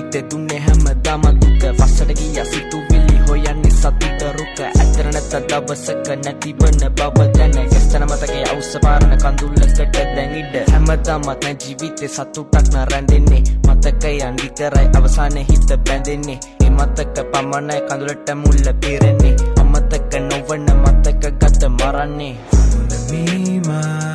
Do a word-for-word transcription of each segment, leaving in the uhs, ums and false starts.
ජීවිතේ දුන්නේ හැමදාම දුක වසර ගියා සිතුවිලි හොයන්නේ සතුට රුක ඇතර නැත දවසක නැතිවන බව දැන යස්තන මතකයේ අවුස්ස පාරන කඳුල්ලකට දැන් ඉඩ හැමදාම නැ ජීවිතේ සතුටක් නරඹන්නේ මතකයන් විතරයි අවසානයේ හිත බැඳෙන්නේ ඒ මතක පමණයි කඳුලට මුල්ල පිරෙන්නේ අමතක නොවන මතක ගත මරන්නේ මීමා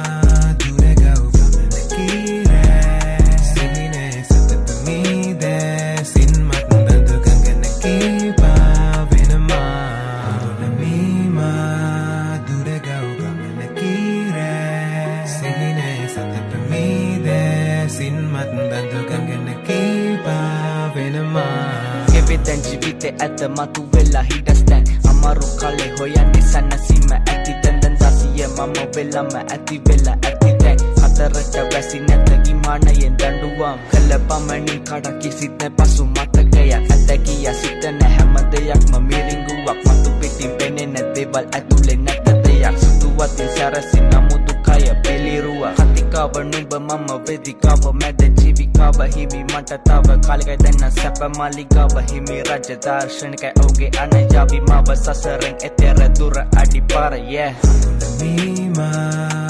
Kebetan jibite at the matu vela hidastan Amaru kale hoyane sana sima ati dandan dasiya mama vela ma ati vela ati dan Hatarata vasinata gimana yen danduwam Kalapamani kada kisitne pasu mata gaya Atakiya sitana hamadayak mamiringuwak Matu pitin penena debal atule natatayak Sutuwatin sarasin namutu kaya peliruwa Katikawa nuba mama vedikawa mada ජීවිකාව හිමි මට තව කාලිකයි දැන්න සැප මාලිගාව හිමි රජ දර්ශනිකයි ඔහුගේ අනයාවි මාව සසරෙන් එතෙර දුර අඩි පාර yeah මීමා